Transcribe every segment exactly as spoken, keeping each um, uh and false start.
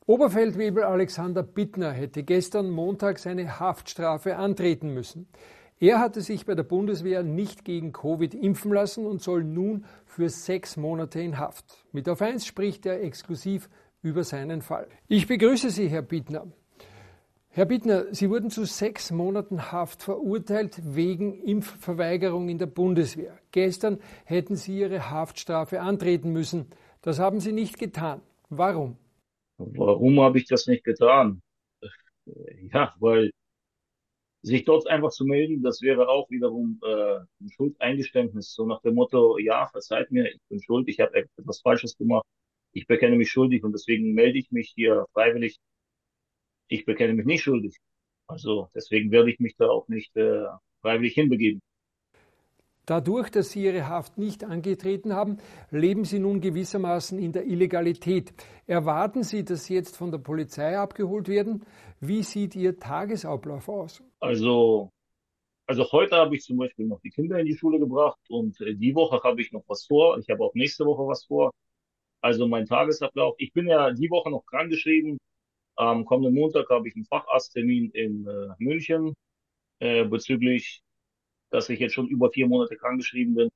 Oberfeldwebel Alexander Bittner hätte gestern Montag seine Haftstrafe antreten müssen. Er hatte sich bei der Bundeswehr nicht gegen Covid impfen lassen und soll nun für sechs Monate in Haft. Mit Auf eins spricht er exklusiv über seinen Fall. Ich begrüße Sie, Herr Bittner. Herr Bittner, Sie wurden zu sechs Monaten Haft verurteilt wegen Impfverweigerung in der Bundeswehr. Gestern hätten Sie Ihre Haftstrafe antreten müssen. Das haben Sie nicht getan. Warum? Warum habe ich das nicht getan? Ja, weil sich dort einfach zu melden, das wäre auch wiederum äh, ein Schuldeingeständnis, so nach dem Motto, ja, verzeiht mir, ich bin schuld, ich habe etwas Falsches gemacht, ich bekenne mich schuldig und deswegen melde ich mich hier freiwillig. Ich bekenne mich nicht schuldig. Also deswegen werde ich mich da auch nicht äh, freiwillig hinbegeben. Dadurch, dass Sie Ihre Haft nicht angetreten haben, leben Sie nun gewissermaßen in der Illegalität. Erwarten Sie, dass Sie jetzt von der Polizei abgeholt werden? Wie sieht Ihr Tagesablauf aus? Also, also heute habe ich zum Beispiel noch die Kinder in die Schule gebracht und äh, die Woche habe ich noch was vor. Ich habe auch nächste Woche was vor. Also mein Tagesablauf. Ich bin ja die Woche noch krankgeschrieben. Am kommenden Montag habe ich einen Facharzttermin in äh, München äh, bezüglich, dass ich jetzt schon über vier Monate krankgeschrieben bin.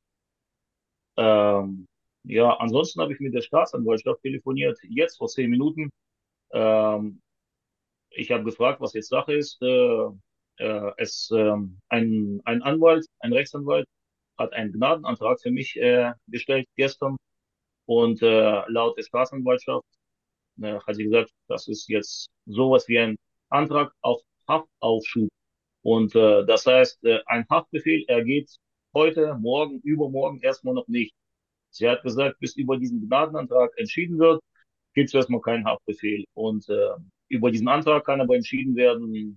Ähm, ja, ansonsten habe ich mit der Staatsanwaltschaft telefoniert, jetzt vor zehn Minuten. Ähm, ich habe gefragt, was jetzt Sache ist. Äh, äh, es, ähm, ein, ein Anwalt, ein Rechtsanwalt, hat einen Gnadenantrag für mich äh, gestellt gestern. Und äh, laut der Staatsanwaltschaft äh, hat sie gesagt, das ist jetzt sowas wie ein Antrag auf Haftaufschub. Und äh, das heißt, äh, ein Haftbefehl ergeht heute, morgen, übermorgen erstmal noch nicht. Sie hat gesagt, bis über diesen Gnadenantrag entschieden wird, gibt es erstmal keinen Haftbefehl. Und äh, über diesen Antrag kann aber entschieden werden,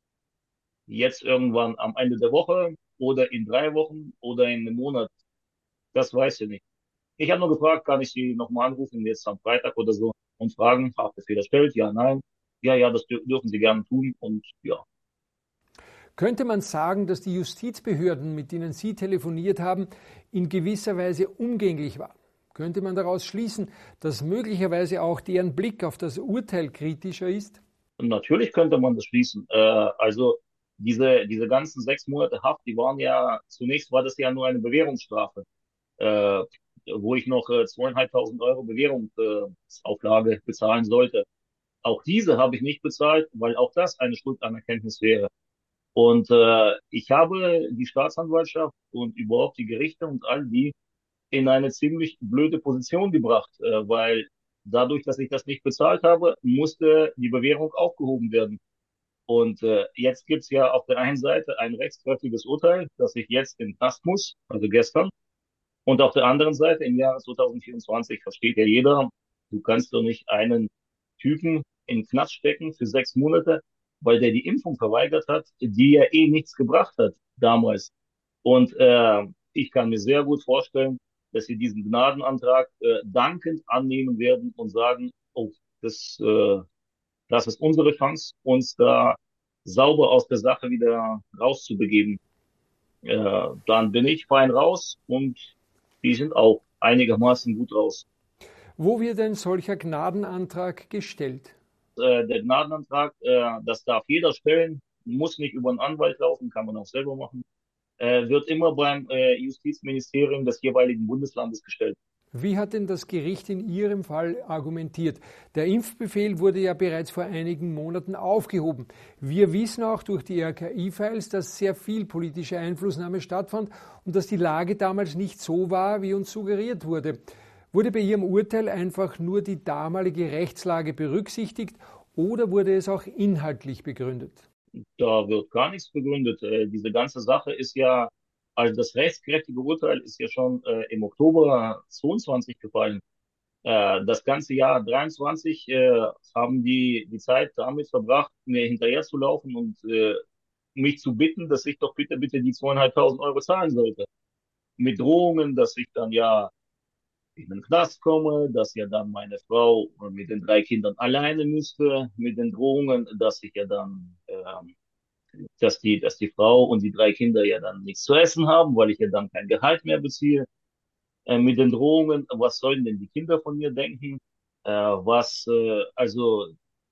jetzt irgendwann am Ende der Woche oder in drei Wochen oder in einem Monat. Das weiß sie nicht. Ich habe nur gefragt, kann ich Sie nochmal anrufen, jetzt am Freitag oder so, und fragen, Haftbefehl erstellt? Ja, nein. Ja, ja, das dür dürfen Sie gerne tun. Und ja, Könnte man sagen, dass die Justizbehörden, mit denen Sie telefoniert haben, in gewisser Weise umgänglich waren? Könnte man daraus schließen, dass möglicherweise auch deren Blick auf das Urteil kritischer ist? und natürlich könnte man das schließen. Äh, also diese, diese ganzen sechs Monate Haft, die waren ja, zunächst war das ja nur eine Bewährungsstrafe, äh, wo ich noch äh, zweieinhalbtausend Euro Bewährungsauflage bezahlen sollte. Auch diese habe ich nicht bezahlt, weil auch das eine Schuldanerkenntnis wäre. Und äh, ich habe die Staatsanwaltschaft und überhaupt die Gerichte und all die in eine ziemlich blöde Position gebracht, äh, weil dadurch, dass ich das nicht bezahlt habe, musste die Bewährung aufgehoben werden. Und äh, jetzt gibt's ja auf der einen Seite ein rechtskräftiges Urteil, dass ich jetzt in den Knast muss, also gestern. Und auf der anderen Seite im Jahre zweitausendvierundzwanzig versteht ja jeder, du kannst doch nicht einen Typen in den Knast stecken für sechs Monate, weil der die Impfung verweigert hat, die ja eh nichts gebracht hat damals. Und äh, ich kann mir sehr gut vorstellen, dass sie diesen Gnadenantrag äh, dankend annehmen werden und sagen, oh, das, äh, das ist unsere Chance, uns da sauber aus der Sache wieder rauszubegeben. Äh, dann bin ich fein raus und die sind auch einigermaßen gut raus. Wo wird ein solcher Gnadenantrag gestellt? Äh, der Gnadenantrag, äh, das darf jeder stellen, muss nicht über einen Anwalt laufen, kann man auch selber machen, äh, wird immer beim äh, Justizministerium des jeweiligen Bundeslandes gestellt. Wie hat denn das Gericht in Ihrem Fall argumentiert? Der Impfbefehl wurde ja bereits vor einigen Monaten aufgehoben. Wir wissen auch durch die R K I-Files, dass sehr viel politische Einflussnahme stattfand und dass die Lage damals nicht so war, wie uns suggeriert wurde. Wurde bei Ihrem Urteil einfach nur die damalige Rechtslage berücksichtigt oder wurde es auch inhaltlich begründet? Da wird gar nichts begründet. Äh, diese ganze Sache ist ja, also das rechtskräftige Urteil ist ja schon äh, im Oktober zweiundzwanzig gefallen. Äh, das ganze Jahr dreiundzwanzig äh, haben die die Zeit damit verbracht, mir hinterherzulaufen und äh, mich zu bitten, dass ich doch bitte, bitte die zweieinhalbtausend Euro zahlen sollte. Mit Drohungen, dass ich dann ja in den Knast komme, dass ja dann meine Frau mit den drei Kindern alleine müsste, mit den Drohungen, dass ich ja dann, ähm, dass die, dass die Frau und die drei Kinder ja dann nichts zu essen haben, weil ich ja dann kein Gehalt mehr beziehe. Äh, mit den Drohungen, was sollen denn die Kinder von mir denken? Äh, was, äh, also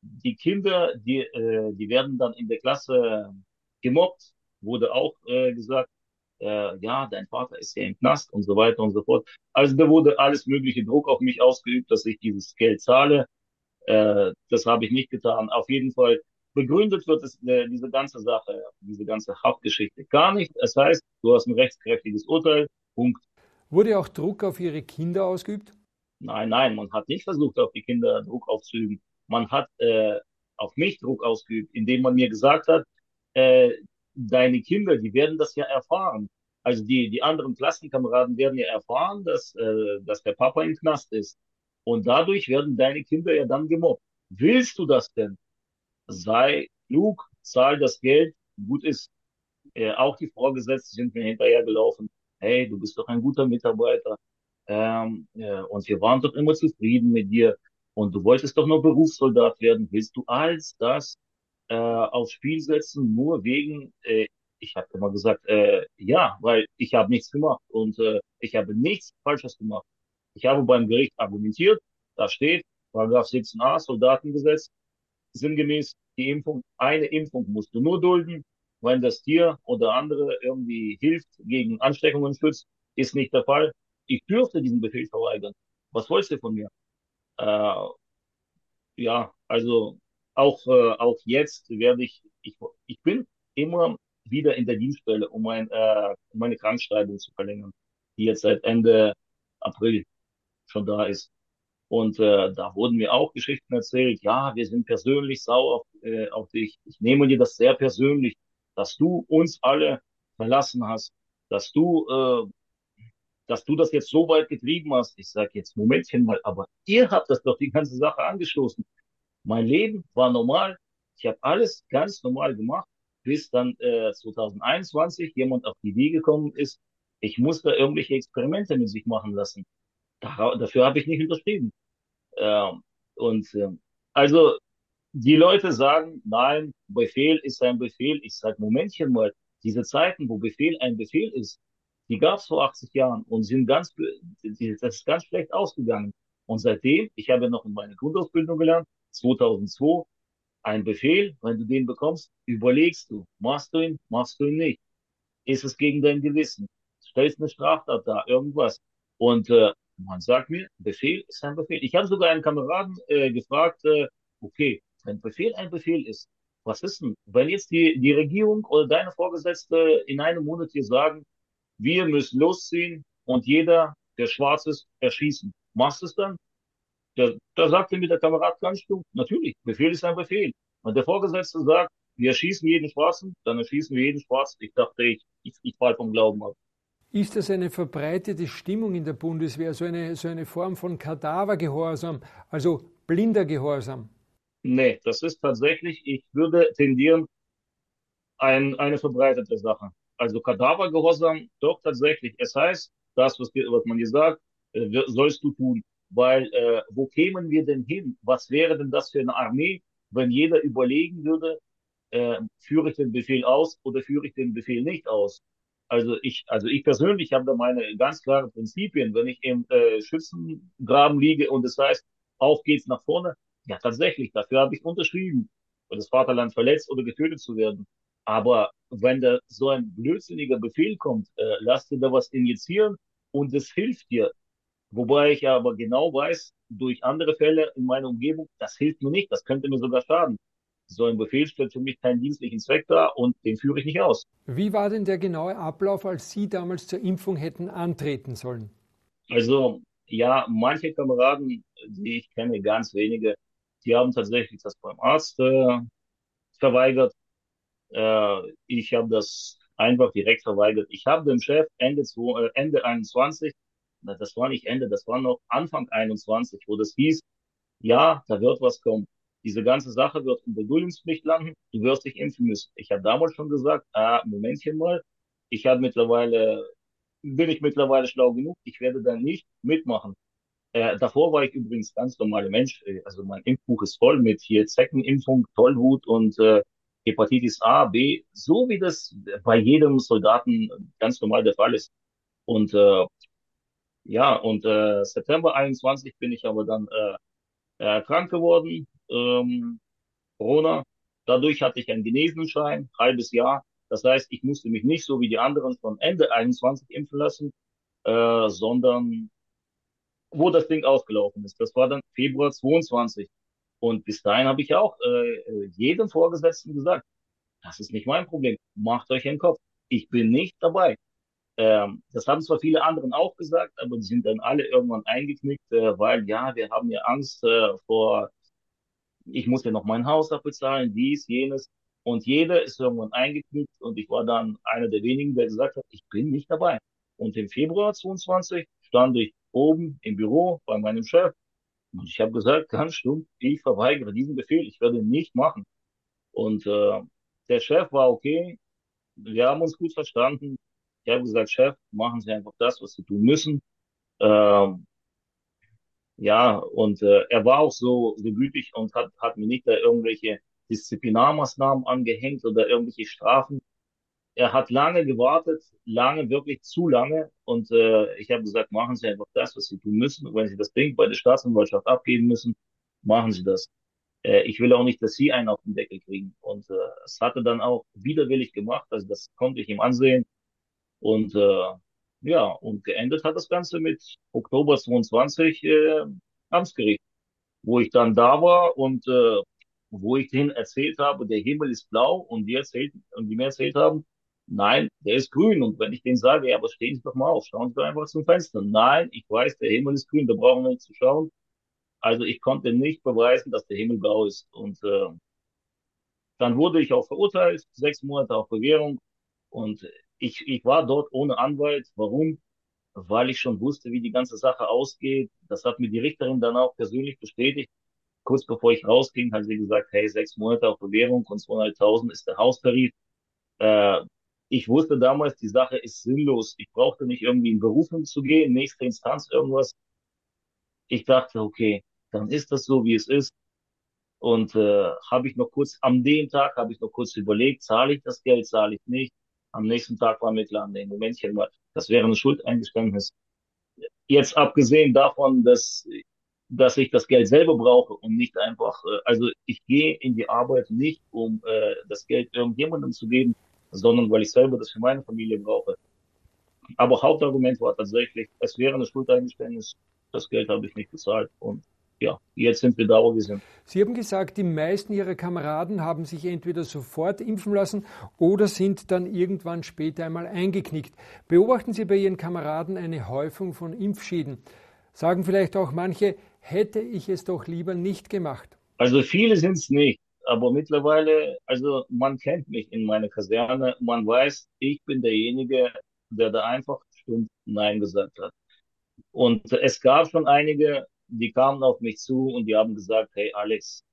die Kinder, die, äh, die werden dann in der Klasse gemobbt, wurde auch äh, gesagt, äh, ja, dein Vater ist ja im Knast und so weiter und so fort. Also da wurde alles mögliche Druck auf mich ausgeübt, dass ich dieses Geld zahle. Äh, das habe ich nicht getan. Auf jeden Fall begründet wird es, äh, diese ganze Sache, diese ganze Haftgeschichte gar nicht. Es heißt, du hast ein rechtskräftiges Urteil. Punkt. Wurde auch Druck auf Ihre Kinder ausgeübt? Nein, nein, man hat nicht versucht, auf die Kinder Druck auszuüben. Man hat äh, auf mich Druck ausgeübt, indem man mir gesagt hat, äh, deine Kinder, die werden das ja erfahren. Also die, die anderen Klassenkameraden werden ja erfahren, dass, äh, dass der Papa im Knast ist. Und dadurch werden deine Kinder ja dann gemobbt. Willst du das denn? Sei klug, zahl das Geld, gut ist. Äh, auch die Vorgesetzten sind mir hinterhergelaufen. Hey, du bist doch ein guter Mitarbeiter. Ähm, äh, und wir waren doch immer zufrieden mit dir. Und du wolltest doch nur Berufssoldat werden. Willst du alles das äh, aufs Spiel setzen, nur wegen, äh, ich habe immer gesagt, äh, ja, weil ich habe nichts gemacht und äh, ich habe nichts Falsches gemacht. Ich habe beim Gericht argumentiert, da steht, Paragraph siebzehn a Soldatengesetz, sinngemäß, die Impfung, eine Impfung musst du nur dulden, wenn das dir oder andere irgendwie hilft, gegen Ansteckungen schützt, ist nicht der Fall. Ich dürfte diesen Befehl verweigern. Was wolltest du von mir? Äh, ja, also auch, äh, auch jetzt werde ich, ich, ich bin immer wieder in der Dienststelle, um, mein, äh, um meine Krankschreibung zu verlängern, die jetzt seit Ende April schon da ist. Und äh, da wurden mir auch Geschichten erzählt, ja, wir sind persönlich sauer auf, äh, auf dich. Ich nehme dir das sehr persönlich, dass du uns alle verlassen hast, dass du, äh, dass du das jetzt so weit getrieben hast. Ich sage jetzt, Momentchen mal, aber ihr habt das doch die ganze Sache angestoßen. Mein Leben war normal. Ich habe alles ganz normal gemacht, bis dann äh, zwanzig einundzwanzig jemand auf die Idee gekommen ist, ich muss da irgendwelche Experimente mit sich machen lassen. Da, dafür habe ich nicht unterschrieben. Ähm, und ähm, also die Leute sagen, nein, Befehl ist ein Befehl. Ich sage, Momentchen mal, diese Zeiten, wo Befehl ein Befehl ist, die gab es vor achtzig Jahren und sind ganz, die, das ist ganz schlecht ausgegangen. Und seitdem, ich habe ja noch in meiner Grundausbildung gelernt, zweitausendzwei, ein Befehl, wenn du den bekommst, überlegst du, machst du ihn, machst du ihn nicht. Ist es gegen dein Gewissen? Stellst eine Straftat da, irgendwas. Und äh, man sagt mir, Befehl ist ein Befehl. Ich habe sogar einen Kameraden äh, gefragt, äh, okay, wenn Befehl ein Befehl ist, was ist denn, wenn jetzt die, die Regierung oder deine Vorgesetzte in einem Monat hier sagen, wir müssen losziehen und jeder, der schwarz ist, erschießen. Machst du es dann? Da, da sagte mir der Kamerad ganz stumpf, natürlich, Befehl ist ein Befehl. Und der Vorgesetzte sagt, wir erschießen jeden Schwarzen, dann erschießen wir jeden Schwarzen. Ich dachte, ich, ich, ich fall vom Glauben ab. Ist das eine verbreitete Stimmung in der Bundeswehr, so eine, so eine Form von Kadavergehorsam, also blinder Gehorsam? Nee, das ist tatsächlich, ich würde tendieren, ein, eine verbreitete Sache. Also Kadavergehorsam, doch tatsächlich. Es heißt, das, was, was man dir sagt, äh, sollst du tun. Weil äh, wo kämen wir denn hin? Was wäre denn das für eine Armee, wenn jeder überlegen würde, äh, führe ich den Befehl aus oder führe ich den Befehl nicht aus? Also ich, also ich persönlich habe da meine ganz klaren Prinzipien. Wenn ich im äh, Schützengraben liege und es heißt, auf geht's nach vorne, ja tatsächlich, dafür habe ich unterschrieben, für das Vaterland verletzt oder getötet zu werden. Aber wenn da so ein blödsinniger Befehl kommt, äh, lass dir da was injizieren und es hilft dir. Wobei ich aber genau weiß, durch andere Fälle in meiner Umgebung, das hilft mir nicht, das könnte mir sogar schaden. So ein Befehl stellt für mich keinen dienstlichen Zweck dar und den führe ich nicht aus. Wie war denn der genaue Ablauf, als Sie damals zur Impfung hätten antreten sollen? Also ja, manche Kameraden, die ich kenne, ganz wenige, die haben tatsächlich das beim Arzt äh, verweigert. Äh, ich habe das einfach direkt verweigert. Ich habe dem Chef Ende, zwei, äh, Ende einundzwanzig, na, das war nicht Ende, das war noch Anfang einundzwanzig, wo das hieß, ja, da wird was kommen. Diese ganze Sache wird in der Duldungspflicht landen, du wirst dich impfen müssen. Ich habe damals schon gesagt, ah, Momentchen mal, ich habe mittlerweile, bin ich mittlerweile schlau genug, ich werde da nicht mitmachen. Äh, davor war ich übrigens ganz normaler Mensch. Äh, Also mein Impfbuch ist voll mit hier Zeckenimpfung, Tollwut und äh, Hepatitis A, B, so wie das bei jedem Soldaten ganz normal der Fall ist. Und äh, ja, und äh, September einundzwanzig bin ich aber dann äh, äh, krank geworden. Ähm, Corona. Dadurch hatte ich einen Genesenenschein, halbes Jahr. Das heißt, ich musste mich nicht so wie die anderen von Ende einundzwanzig impfen lassen, äh, sondern wo das Ding ausgelaufen ist. Das war dann Februar zweiundzwanzig. Und bis dahin habe ich auch äh, äh, jedem Vorgesetzten gesagt, das ist nicht mein Problem. Macht euch einen Kopf. Ich bin nicht dabei. Ähm, das haben zwar viele anderen auch gesagt, aber die sind dann alle irgendwann eingeknickt, äh, weil ja, wir haben ja Angst äh, vor, ich muss ja noch mein Haus abbezahlen, dies, jenes. Und jeder ist irgendwann eingeknickt und ich war dann einer der wenigen, der gesagt hat, ich bin nicht dabei. Und im Februar zweiundzwanzig stand ich oben im Büro bei meinem Chef und ich habe gesagt, ganz stumpf, ich verweigere diesen Befehl, ich werde ihn nicht machen. Und äh, der Chef war okay, wir haben uns gut verstanden. Ich habe gesagt, Chef, machen Sie einfach das, was Sie tun müssen. Ähm, ja, und äh, er war auch so, so gütig und hat, hat mir nicht da irgendwelche Disziplinarmaßnahmen angehängt oder irgendwelche Strafen. Er hat lange gewartet, lange, wirklich zu lange. Und äh, ich habe gesagt, machen Sie einfach das, was Sie tun müssen. Und wenn Sie das Ding bei der Staatsanwaltschaft abgeben müssen, machen Sie das. Äh, ich will auch nicht, dass Sie einen auf den Deckel kriegen. Und äh, es hatte dann auch widerwillig gemacht. Also das konnte ich ihm ansehen. Und äh, ja, und geendet hat das Ganze mit Oktober zweiundzwanzig äh, Amtsgericht, wo ich dann da war und äh, wo ich denen erzählt habe, der Himmel ist blau und die erzählt und die mir erzählt haben, nein, der ist grün. Und wenn ich denen sage, ja, aber stehen Sie doch mal auf, schauen Sie doch einfach zum Fenster. Nein, ich weiß, der Himmel ist grün, da brauchen wir nicht zu schauen. Also ich konnte nicht beweisen, dass der Himmel blau ist. Und äh, dann wurde ich auch verurteilt, sechs Monate auf Bewährung. Und ich, ich war dort ohne Anwalt. Warum? Weil ich schon wusste, wie die ganze Sache ausgeht. Das hat mir die Richterin dann auch persönlich bestätigt. Kurz bevor ich rausging, hat sie gesagt, hey, sechs Monate auf Bewährung und zweihunderttausend ist der Haustarif. Äh, ich wusste damals, die Sache ist sinnlos. Ich brauchte nicht irgendwie in Berufung zu gehen, nächste Instanz, irgendwas. Ich dachte, okay, dann ist das so, wie es ist. Und äh, habe ich noch kurz, am dem Tag habe ich noch kurz überlegt, zahle ich das Geld, zahle ich nicht. Am nächsten Tag war mir klar, nee, Momentchen mal, das wäre ein Schuldeingeständnis. Jetzt abgesehen davon, dass, dass ich das Geld selber brauche und nicht einfach, äh, also ich gehe in die Arbeit nicht, um äh, das Geld irgendjemandem zu geben, sondern weil ich selber das für meine Familie brauche. Aber Hauptargument war tatsächlich, es wäre eine Schuldeingeständnis, das Geld habe ich nicht bezahlt und ja, jetzt sind wir da, wo wir sind. Sie haben gesagt, die meisten Ihrer Kameraden haben sich entweder sofort impfen lassen oder sind dann irgendwann später einmal eingeknickt. Beobachten Sie bei Ihren Kameraden eine Häufung von Impfschäden? Sagen vielleicht auch manche, hätte ich es doch lieber nicht gemacht. Also viele sind es nicht, aber mittlerweile, also man kennt mich in meiner Kaserne, man weiß, ich bin derjenige, der da einfach stumpf Nein gesagt hat. Und es gab schon einige, die kamen auf mich zu und die haben gesagt, hey Alex,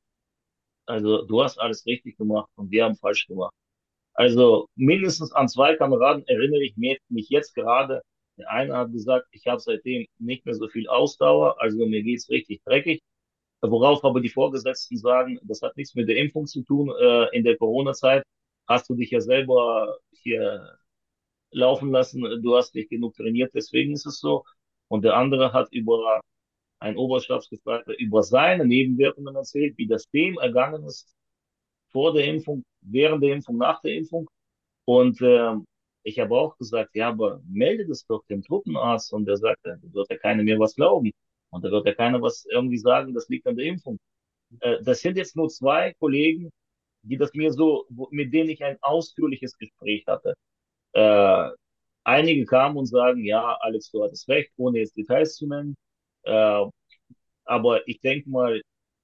also du hast alles richtig gemacht und wir haben falsch gemacht. Also mindestens an zwei Kameraden erinnere ich mich jetzt gerade. Der eine hat gesagt, ich habe seitdem nicht mehr so viel Ausdauer, also mir geht's richtig dreckig. Worauf aber die Vorgesetzten sagen, das hat nichts mit der Impfung zu tun. Äh, in der Corona-Zeit hast du dich ja selber hier laufen lassen, du hast nicht genug trainiert, deswegen ist es so. Und der andere hat über ein Oberstabsgefreiter über seine Nebenwirkungen erzählt, wie das dem ergangen ist vor der Impfung, während der Impfung, nach der Impfung. Und ähm, ich habe auch gesagt, ja, aber melde das doch dem Truppenarzt. Und der sagt, da wird ja keiner mehr was glauben. Und da wird ja keiner was irgendwie sagen, das liegt an der Impfung. Äh, das sind jetzt nur zwei Kollegen, die das mir so, wo- mit denen ich ein ausführliches Gespräch hatte. Äh, einige kamen und sagen, ja, Alex, du hattest recht, ohne jetzt Details zu nennen. Äh, aber ich denke mal,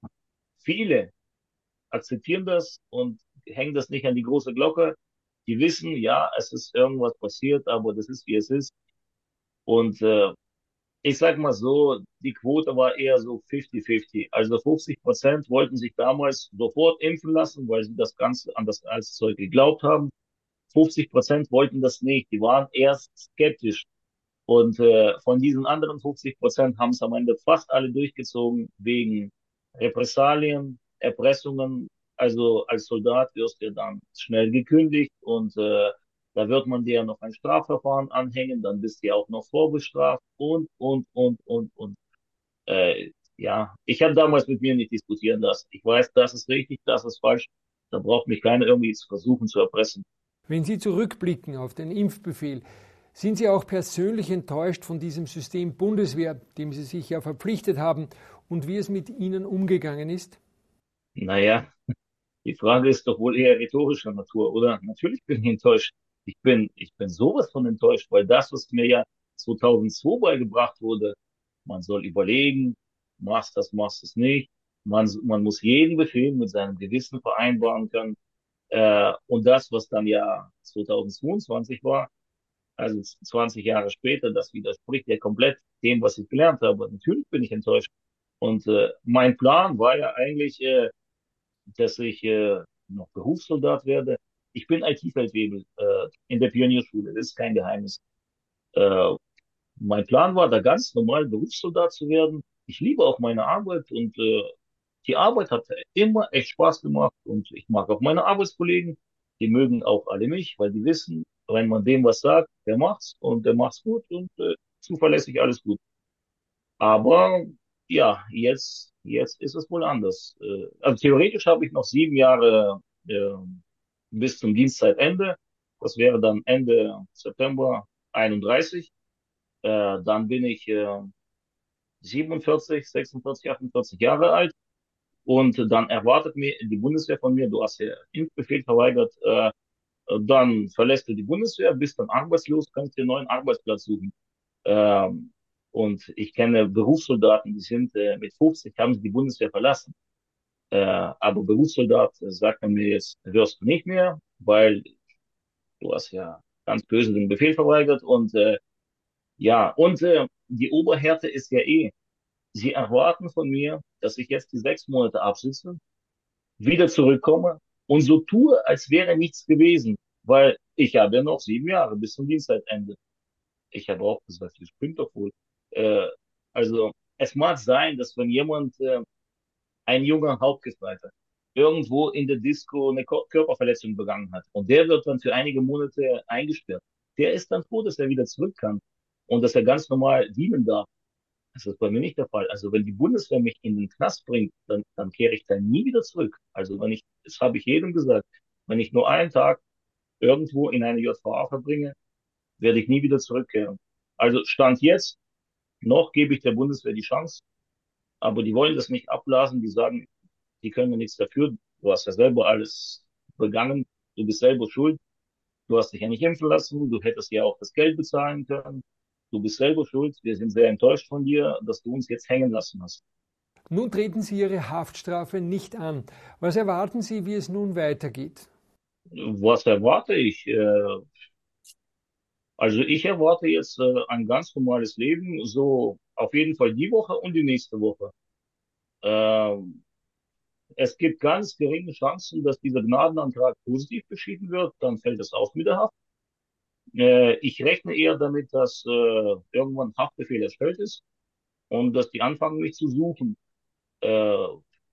viele akzeptieren das und hängen das nicht an die große Glocke. Die wissen, ja, es ist irgendwas passiert, aber das ist, wie es ist. Und äh, ich sag mal so, die Quote war eher so fünfzig fünfzig. Also fünfzig Prozent wollten sich damals sofort impfen lassen, weil sie das Ganze an das ganze Zeug geglaubt haben. fünfzig Prozent wollten das nicht. Die waren erst skeptisch. Und äh, von diesen anderen fünfzig Prozent haben es am Ende fast alle durchgezogen wegen Repressalien, Erpressungen. Also als Soldat wirst du dann schnell gekündigt und äh, da wird man dir noch ein Strafverfahren anhängen, dann bist du ja auch noch vorbestraft und, und, und, und, und. Äh, Ja, ich habe damals mit mir nicht diskutieren lassen. Ich weiß, das ist richtig, das ist falsch. Da braucht mich keiner irgendwie zu versuchen zu erpressen. Wenn Sie zurückblicken auf den Impfbefehl, sind Sie auch persönlich enttäuscht von diesem System Bundeswehr, dem Sie sich ja verpflichtet haben, und wie es mit Ihnen umgegangen ist? Naja, die Frage ist doch wohl eher rhetorischer Natur, oder? Natürlich bin ich enttäuscht. Ich bin, ich bin sowas von enttäuscht, weil das, was mir ja zweitausendzwei beigebracht wurde, man soll überlegen, machst das, machst es nicht. Man, man muss jeden Befehl mit seinem Gewissen vereinbaren können. Äh, und das, was dann ja zweitausendzweiundzwanzig war, also zwanzig Jahre später, das widerspricht ja komplett dem, was ich gelernt habe. Natürlich bin ich enttäuscht. Und äh, mein Plan war ja eigentlich, äh, dass ich äh, noch Berufssoldat werde. Ich bin I T-Feldwebel äh, in der Pionierschule, das ist kein Geheimnis. Äh, Mein Plan war, da ganz normal Berufssoldat zu werden. Ich liebe auch meine Arbeit und äh, die Arbeit hat immer echt Spaß gemacht und ich mag auch meine Arbeitskollegen. Die mögen auch alle mich, weil die wissen, wenn man dem was sagt, der macht's und der macht's gut und äh, zuverlässig alles gut. Aber ja, jetzt, jetzt ist es wohl anders. Äh, also theoretisch habe ich noch sieben Jahre äh, bis zum Dienstzeitende. Das wäre dann Ende September einunddreißig. Äh, dann bin ich äh, siebenundvierzig, sechsundvierzig, achtundvierzig Jahre alt. Und dann erwartet mir die Bundeswehr von mir, du hast ja Impfbefehl verweigert, äh, dann verlässt du die Bundeswehr, bist dann arbeitslos, kannst dir einen neuen Arbeitsplatz suchen. Ähm, und ich kenne Berufssoldaten, die sind äh, mit fünfzig, haben sie die Bundeswehr verlassen. Äh, aber Berufssoldat äh, sagt man mir jetzt, wirst du nicht mehr, weil du hast ja ganz böse den Befehl verweigert. Und äh, ja, und äh, die Oberhärte ist ja eh, sie erwarten von mir, dass ich jetzt die sechs Monate absitze, wieder zurückkomme und so tue, als wäre nichts gewesen, weil ich habe ja noch sieben Jahre bis zum Dienstzeitende. Ich habe auch gesagt, das stimmt doch wohl. Äh, also es mag sein, dass wenn jemand, äh, ein junger Hauptgefreiter, irgendwo in der Disco eine Ko Körperverletzung begangen hat und der wird dann für einige Monate eingesperrt, der ist dann froh, dass er wieder zurück kann und dass er ganz normal dienen darf. Das ist bei mir nicht der Fall. Also wenn die Bundeswehr mich in den Knast bringt, dann, dann kehre ich da nie wieder zurück. Also wenn ich, das habe ich jedem gesagt, wenn ich nur einen Tag irgendwo in eine J V A verbringe, werde ich nie wieder zurückkehren. Also Stand jetzt, noch gebe ich der Bundeswehr die Chance, aber die wollen das nicht abblasen. Die sagen, die können ja nichts dafür. Du hast ja selber alles begangen. Du bist selber schuld. Du hast dich ja nicht impfen lassen. Du hättest ja auch das Geld bezahlen können. Du bist selber schuld. Wir sind sehr enttäuscht von dir, dass du uns jetzt hängen lassen hast. Nun treten Sie Ihre Haftstrafe nicht an. Was erwarten Sie, wie es nun weitergeht? Was erwarte ich? Äh, Also ich erwarte jetzt äh, ein ganz normales Leben, so auf jeden Fall die Woche und die nächste Woche. Ähm, Es gibt ganz geringe Chancen, dass dieser Gnadenantrag positiv beschieden wird, dann fällt es auf mit der Haft. Äh, ich rechne eher damit, dass äh, irgendwann Haftbefehl erstellt ist und dass die anfangen, mich zu suchen. Äh,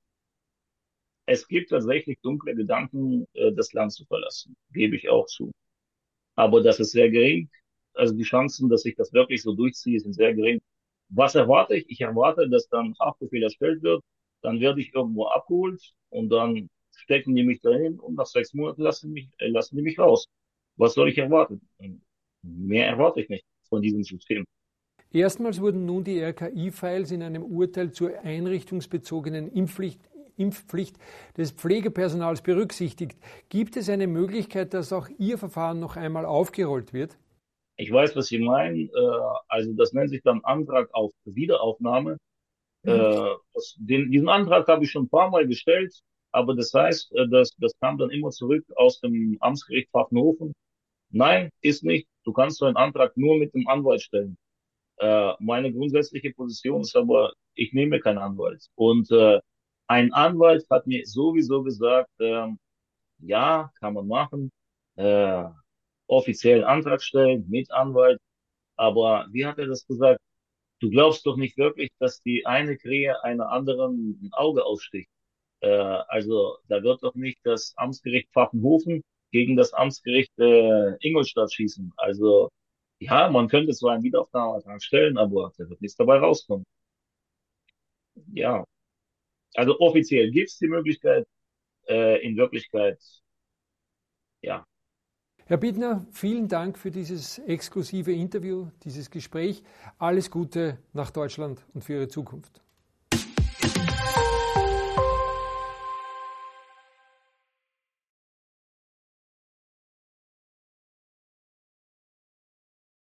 Es gibt tatsächlich dunkle Gedanken, äh, das Land zu verlassen, gebe ich auch zu. Aber das ist sehr gering. Also die Chancen, dass ich das wirklich so durchziehe, sind sehr gering. Was erwarte ich? Ich erwarte, dass dann Haftbefehl erstellt wird, dann werde ich irgendwo abgeholt und dann stecken die mich dahin und nach sechs Monaten lassen, mich, äh, lassen die mich raus. Was soll ich erwarten? Mehr erwarte ich nicht von diesem System. Erstmals wurden nun die R K I-Files in einem Urteil zur einrichtungsbezogenen Impfpflicht, Impfpflicht des Pflegepersonals berücksichtigt. Gibt es eine Möglichkeit, dass auch Ihr Verfahren noch einmal aufgerollt wird? Ich weiß, was Sie meinen. Äh, also das nennt sich dann Antrag auf Wiederaufnahme. Mhm. Äh, das, den, diesen Antrag habe ich schon ein paar Mal gestellt, aber das heißt, äh, das, das kam dann immer zurück aus dem Amtsgericht Pfaffenhofen. Nein, ist nicht. Du kannst so einen Antrag nur mit dem Anwalt stellen. Äh, meine grundsätzliche Position ist aber, ich nehme keinen Anwalt. Und äh, ein Anwalt hat mir sowieso gesagt, äh, ja, kann man machen, äh, offiziell Antrag stellen mit Anwalt. Aber wie hat er das gesagt? Du glaubst doch nicht wirklich, dass die eine Krähe einer anderen ein Auge aussticht. Äh, also da wird doch nicht das Amtsgericht Pfaffenhofen gegen das Amtsgericht äh, Ingolstadt schießen. Also ja, man könnte zwar einen Wiederaufnahmeantrag stellen, aber da wird nichts dabei rauskommen. ja, also offiziell gibt es die Möglichkeit, äh, in Wirklichkeit, ja. Herr Bittner, vielen Dank für dieses exklusive Interview, dieses Gespräch. Alles Gute nach Deutschland und für Ihre Zukunft.